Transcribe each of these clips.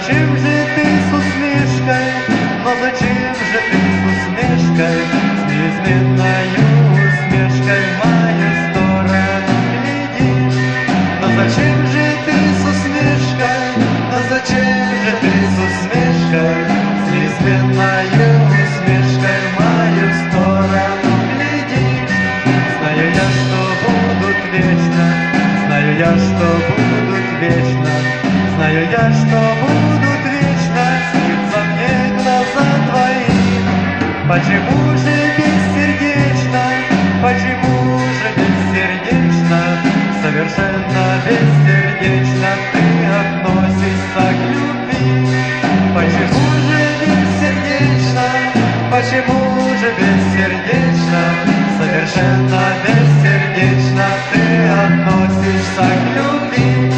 зачем же ты с усмешкой, но зачем же ты с усмешкой, с неизменною усмешкой в мою сторону глядишь? Но зачем же ты с усмешкой, но зачем же ты с усмешкой, с неизменною усмешкой в мою сторону глядишь? Знаю я, что будут вечно, знаю я, что будут вечно, знаю я, что будут вечно снится мне глаза твои. Почему же бессердечно, почему же бессердечно, совершенно бессердечно ты относишься к любви? Почему же бессердечно, почему же бессердечно, совершенно бессердечно ты относишься к любви?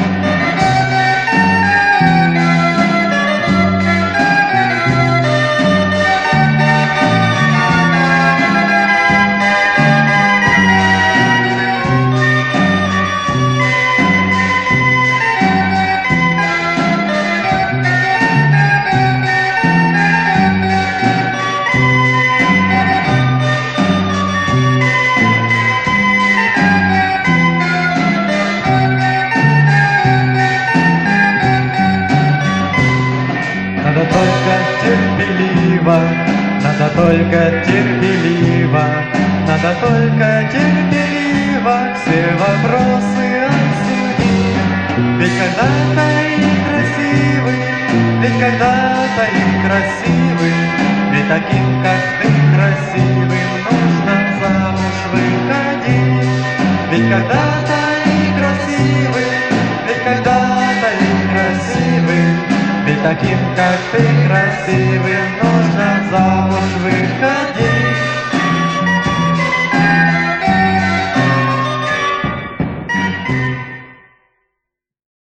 Надо только терпеливо, надо только терпеливо, надо только терпеливо все вопросы обсудить. Ведь когда-то и красивый, ведь когда-то и красивый, ведь таким, как ты, красивым нужно замуж выходить. Ведь когда-то и красивый, ведь когда-то и красивый, ведь таким, как ты, красивым нужно замуж выходить.